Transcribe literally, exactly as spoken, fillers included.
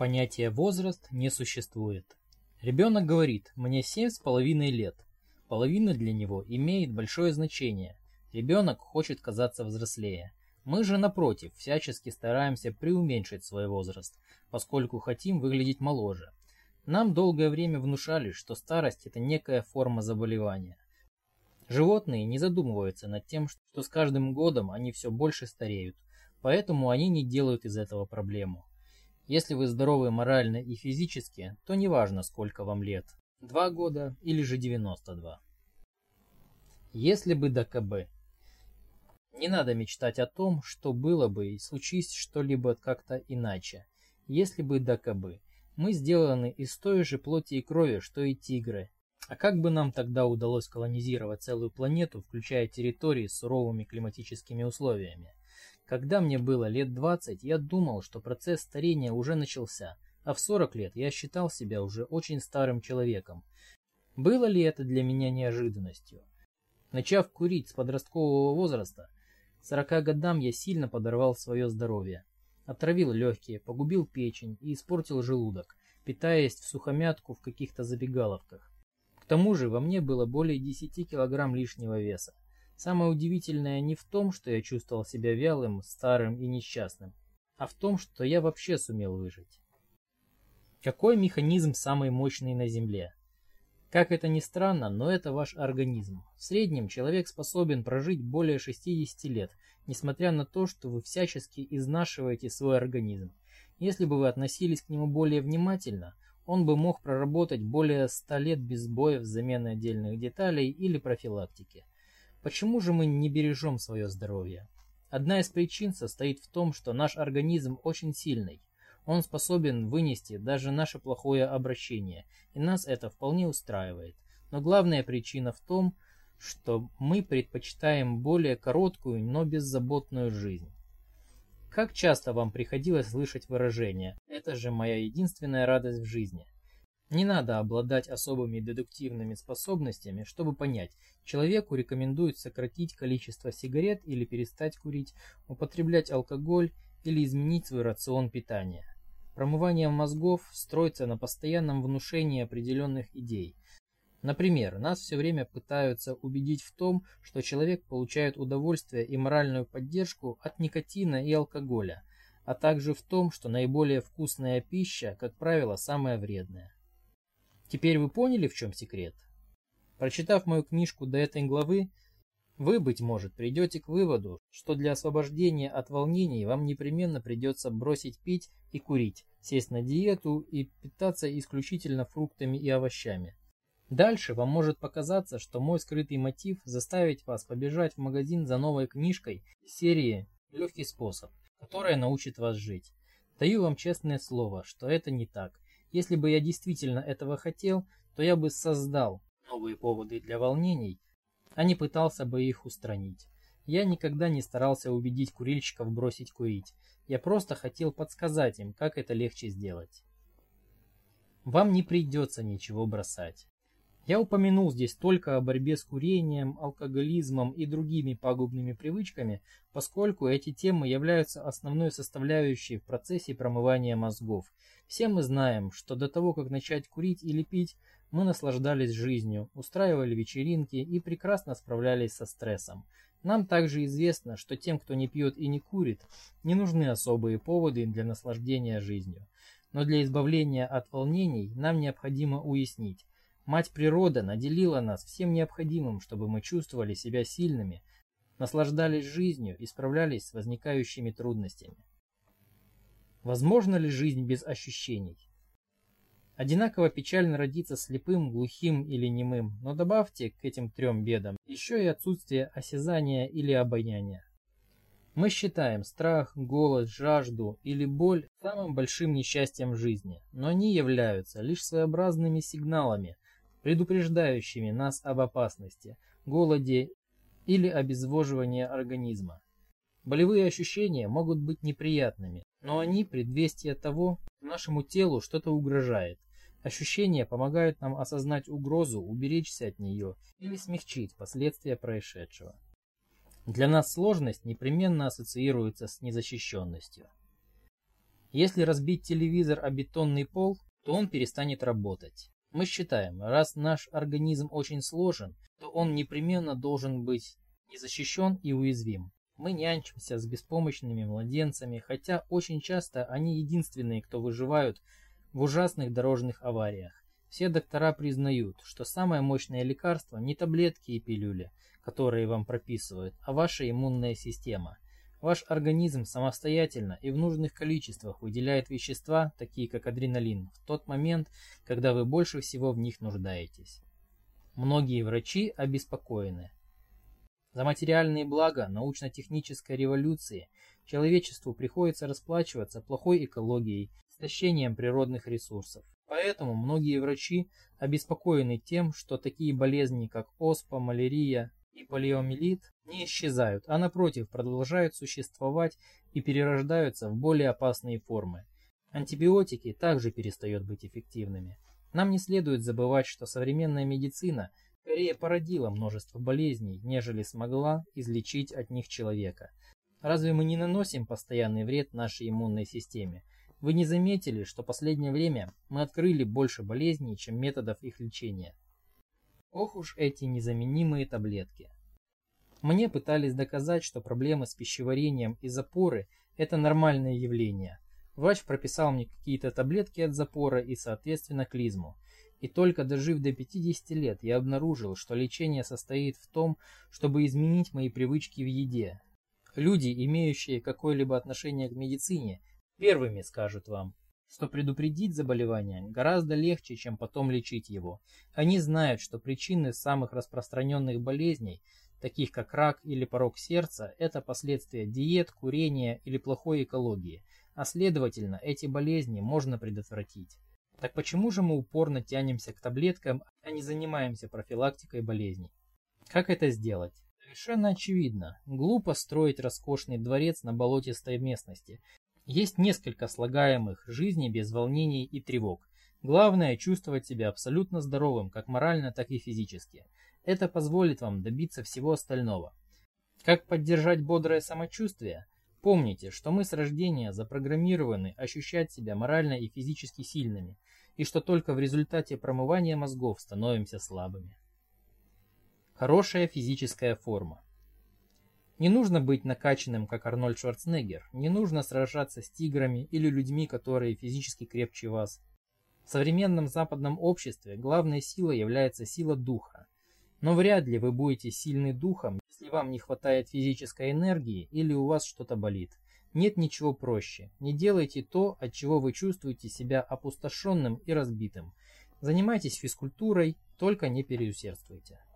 Понятия возраст не существует. Ребенок говорит: мне семь с половиной лет. Половина для него имеет большое значение. Ребенок хочет казаться взрослее. Мы же, напротив, всячески стараемся преуменьшить свой возраст, поскольку хотим выглядеть моложе. Нам долгое время внушали, что старость – это некая форма заболевания. Животные не задумываются над тем, что с каждым годом они все больше стареют, поэтому они не делают из этого проблему. Если вы здоровы морально и физически, то неважно, сколько вам лет – два года или же девяносто два. Если бы да кабы. Не надо мечтать о том, что было бы и случись что-либо как-то иначе. Если бы да кабы. Мы сделаны из той же плоти и крови, что и тигры. А как бы нам тогда удалось колонизировать целую планету, включая территории с суровыми климатическими условиями? Когда мне было лет двадцать, я думал, что процесс старения уже начался, а в сорок лет я считал себя уже очень старым человеком. Было ли это для меня неожиданностью? Начав курить с подросткового возраста, к сорока годам я сильно подорвал свое здоровье. Отравил легкие, погубил печень и испортил желудок, питаясь всухомятку в каких-то забегаловках. К тому же во мне было более десяти килограмм лишнего веса. Самое удивительное не в том, что я чувствовал себя вялым, старым и несчастным, а в том, что я вообще сумел выжить. Какой механизм самый мощный на Земле? Как это ни странно, но это ваш организм. В среднем человек способен прожить более шестидесяти лет, несмотря на то, что вы всячески изнашиваете свой организм. Если бы вы относились к нему более внимательно, он бы мог проработать более ста лет без сбоев, замены отдельных деталей или профилактики. Почему же мы не бережем свое здоровье? Одна из причин состоит в том, что наш организм очень сильный. Он способен вынести даже наше плохое обращение, и нас это вполне устраивает. Но главная причина в том, что мы предпочитаем более короткую, но беззаботную жизнь. Как часто вам приходилось слышать выражение «это же моя единственная радость в жизни»? Не надо обладать особыми дедуктивными способностями, чтобы понять, человеку рекомендуют сократить количество сигарет или перестать курить, употреблять алкоголь или изменить свой рацион питания. Промывание мозгов строится на постоянном внушении определенных идей. Например, нас все время пытаются убедить в том, что человек получает удовольствие и моральную поддержку от никотина и алкоголя, а также в том, что наиболее вкусная пища, как правило, самая вредная. Теперь вы поняли, в чем секрет? Прочитав мою книжку до этой главы, вы, быть может, придете к выводу, что для освобождения от волнений вам непременно придется бросить пить и курить, сесть на диету и питаться исключительно фруктами и овощами. Дальше вам может показаться, что мой скрытый мотив заставить вас побежать в магазин за новой книжкой серии «Легкий способ», которая научит вас жить. Даю вам честное слово, что это не так. Если бы я действительно этого хотел, то я бы создал новые поводы для волнений, а не пытался бы их устранить. Я никогда не старался убедить курильщиков бросить курить. Я просто хотел подсказать им, как это легче сделать. Вам не придется ничего бросать. Я упомянул здесь только о борьбе с курением, алкоголизмом и другими пагубными привычками, поскольку эти темы являются основной составляющей в процессе промывания мозгов. Все мы знаем, что до того, как начать курить или пить, мы наслаждались жизнью, устраивали вечеринки и прекрасно справлялись со стрессом. Нам также известно, что тем, кто не пьет и не курит, не нужны особые поводы для наслаждения жизнью. Но для избавления от волнений нам необходимо уяснить: Мать природа наделила нас всем необходимым, чтобы мы чувствовали себя сильными, наслаждались жизнью и справлялись с возникающими трудностями. Возможна ли жизнь без ощущений? Одинаково печально родиться слепым, глухим или немым, но добавьте к этим трем бедам еще и отсутствие осязания или обоняния. Мы считаем страх, голод, жажду или боль самым большим несчастьем в жизни, но они являются лишь своеобразными сигналами, предупреждающими нас об опасности, голоде или обезвоживании организма. Болевые ощущения могут быть неприятными, но они предвестие того, что нашему телу что-то угрожает. Ощущения помогают нам осознать угрозу, уберечься от нее или смягчить последствия происшедшего. Для нас сложность непременно ассоциируется с незащищенностью. Если разбить телевизор о бетонный пол, то он перестанет работать. Мы считаем, раз наш организм очень сложен, то он непременно должен быть незащищен и уязвим. Мы нянчимся с беспомощными младенцами, хотя очень часто они единственные, кто выживают в ужасных дорожных авариях. Все доктора признают, что самое мощное лекарство не таблетки и пилюли, которые вам прописывают, а ваша иммунная система. Ваш организм самостоятельно и в нужных количествах выделяет вещества, такие как адреналин, в тот момент, когда вы больше всего в них нуждаетесь. Многие врачи обеспокоены. За материальные блага научно-технической революции человечеству приходится расплачиваться плохой экологией, истощением природных ресурсов. Поэтому многие врачи обеспокоены тем, что такие болезни, как оспа, малярия и полиомиелит, не исчезают, а напротив продолжают существовать и перерождаются в более опасные формы. Антибиотики также перестают быть эффективными. Нам не следует забывать, что современная медицина скорее породила множество болезней, нежели смогла излечить от них человека. Разве мы не наносим постоянный вред нашей иммунной системе? Вы не заметили, что в последнее время мы открыли больше болезней, чем методов их лечения? Ох уж эти незаменимые таблетки. Мне пытались доказать, что проблемы с пищеварением и запоры – это нормальное явление. Врач прописал мне какие-то таблетки от запора и, соответственно, клизму. И только дожив до пятидесяти лет, я обнаружил, что лечение состоит в том, чтобы изменить мои привычки в еде. Люди, имеющие какое-либо отношение к медицине, первыми скажут вам, что предупредить заболевание гораздо легче, чем потом лечить его. Они знают, что причины самых распространенных болезней, таких как рак или порок сердца, это последствия диет, курения или плохой экологии, а следовательно, эти болезни можно предотвратить. Так почему же мы упорно тянемся к таблеткам, а не занимаемся профилактикой болезней? Как это сделать? Совершенно очевидно. Глупо строить роскошный дворец на болотистой местности. Есть несколько слагаемых жизни без волнений и тревог. Главное – чувствовать себя абсолютно здоровым, как морально, так и физически. Это позволит вам добиться всего остального. Как поддержать бодрое самочувствие? Помните, что мы с рождения запрограммированы ощущать себя морально и физически сильными, и что только в результате промывания мозгов становимся слабыми. Хорошая физическая форма. Не нужно быть накачанным, как Арнольд Шварценеггер, не нужно сражаться с тиграми или людьми, которые физически крепче вас. В современном западном обществе главной силой является сила духа. Но вряд ли вы будете сильны духом, если вам не хватает физической энергии или у вас что-то болит. Нет ничего проще. Не делайте то, от чего вы чувствуете себя опустошенным и разбитым. Занимайтесь физкультурой, только не переусердствуйте.